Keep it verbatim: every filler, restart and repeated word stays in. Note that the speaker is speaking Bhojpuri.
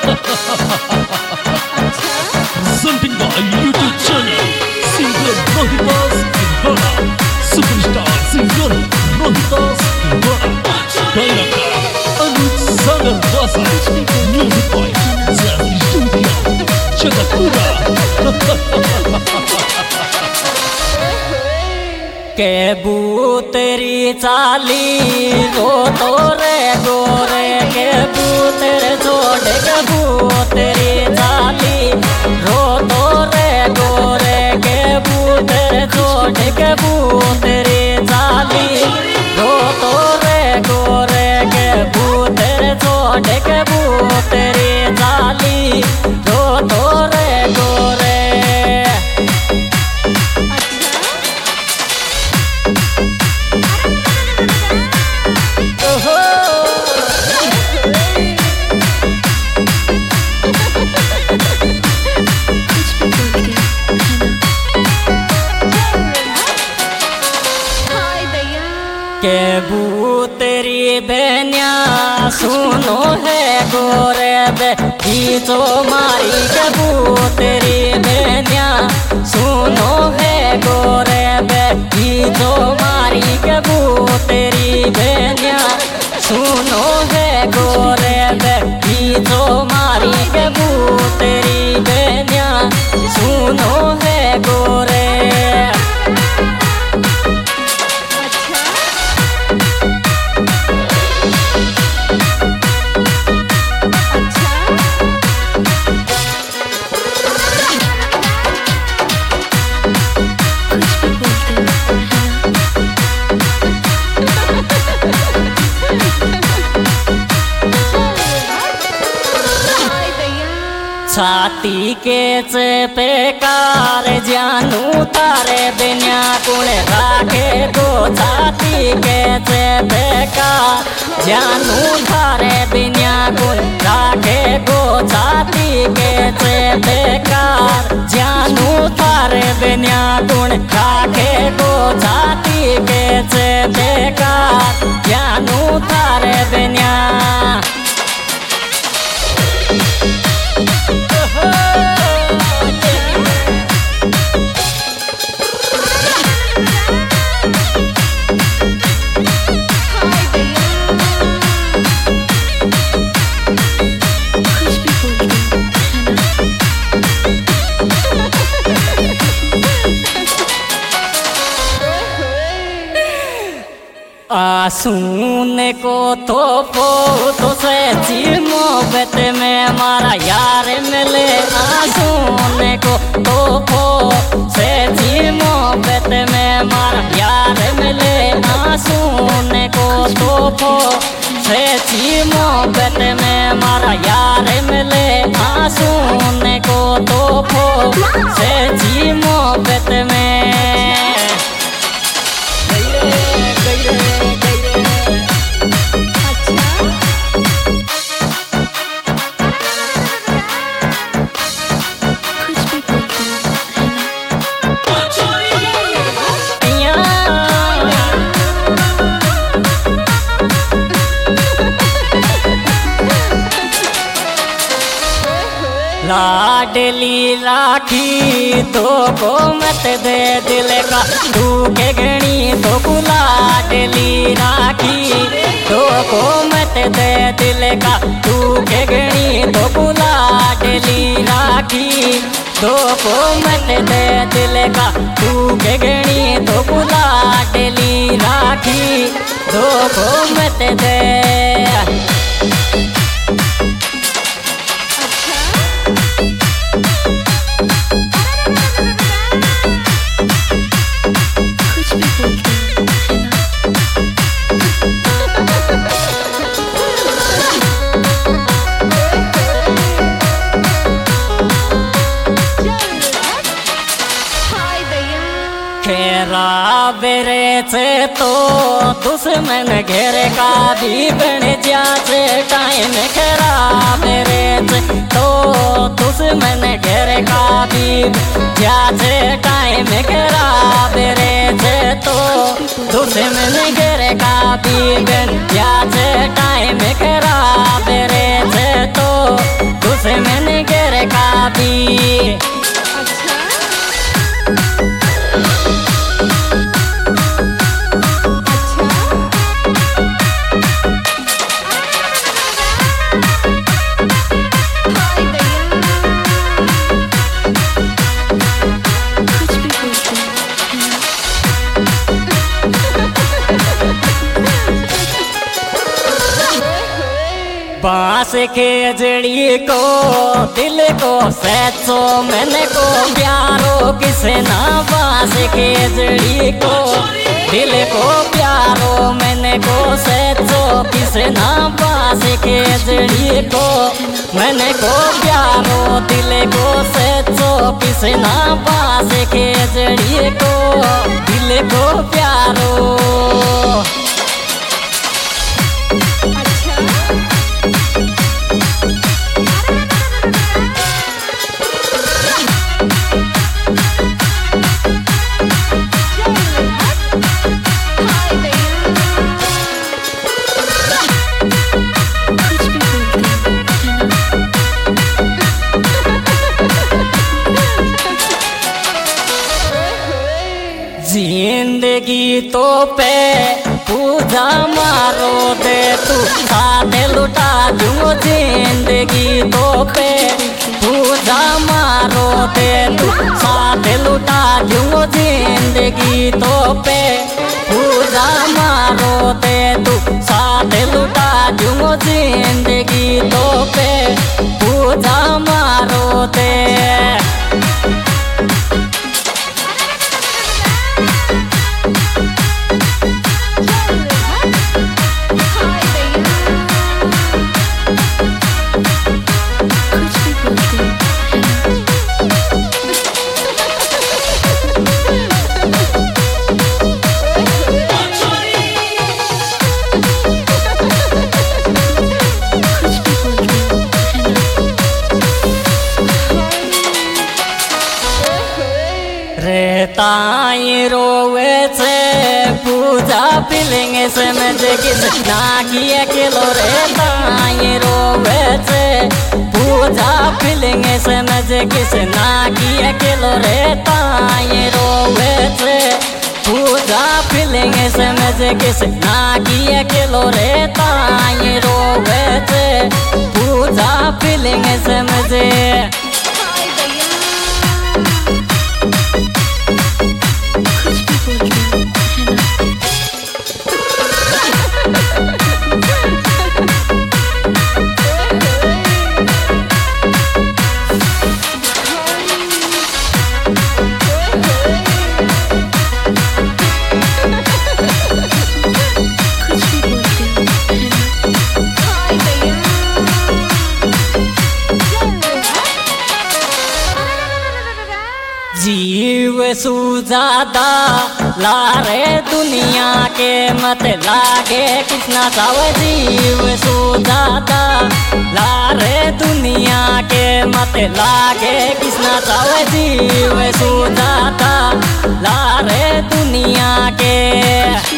Presenting by YouTube channel singer Rohitas Kingora, superstar singer Rohitas Kingora, director Anuj Sagar Vasa, music by Jazzy Studio, Jagapura. के बूतरी चाली रो तो रे गोरे के बूतर छोड़ के बूतरी चाली रो तो रे गोरे के बूतर छोड़ के बूतरी चाली रो तो रे गोरे के बूतर छोड़ के बूतरी चाली रो तो रे गोरे। के बूतरी बेन्या सुनो है गोरे बे खींचो मारी के बूतरी बेन्या सुनो है गोरे बे खींचो मारी के बूतरी बेन्या सुनो है गोरे बे खींचो मारी के बूतरी बेन्या सुनो है गोरे। छाती के चेपे कार जानू तारे बिना कुण राखे गो छाती के चेपे कार जानू तारे बिना कुण राखे गो छाती के चेपे कार जानू तारे बिना कुण राखे गो छाती के चेपे कार जानू तारे बिना। आसून को तो पो तो से जी मोहब्बत में मारा यार मिले आसून को तो पो से जी मोहब्बत में मारा यार मिले आसून को तो पो से जी मोहब्बत में मारा यार मिले आसून को तो पो से जी मोहब्बत में। लाडली राखी तो को मत दे दिल का तू के गणी तो को लाडली राखी तो को मत दे दिल का तू के गणी तो को लाडली राखी तो को मत दे दिल का तू के गणी तो को लाडली राखी तो को मत दे। खेरा बेरे से तो दुश्मन घेर का भी बन जाते टाइम खेरा बेरे से तो दुश्मन घेर का भी जाते टाइम खेरा बेरे से तो दुश्मन घेर का भी बन जाते टाइम खेरा बेरे से तो दी। बांस के जड़ी को दिल को सैचो मैंने को प्यारो किसे ना। बांस के जड़ी को दिल को प्यारो मैंने को सैचो किसे ना। बांस के जड़ी को मैंने को प्यारो दिल को सैचो किसे ना। बांस के जड़ी को दिल को प्यारो। जिंदगी तो पे पूजा मारो दे तू साथ लुटा दूँ। जिंदगी तो पे पूजा मारो दे तू साथ लुटा दूँ। जिंदगी तो पे पूजा मारो दे तू साथ लुटा दूँ। जिंदगी तो पे पूजा मारो दे। ताई रोवे से पूजा पिलेंगे से मैं किस ना किए किलो रे। ताई रोवे से पूजा पिलेंगे से मैं किस ना किए किलो रे। ताई रोवे से पूजा पिलेंगे से मैं किस ना किए किलो रे। ताई रोवे से पूजा पिलेंगे से मुझे। जीव सुजादा लारे दुनिया के मत लागे किसना चावे। जीव सुजादा लारे दुनिया के मत लागे किसना चावे। जीव सुजादा लारे दुनिया के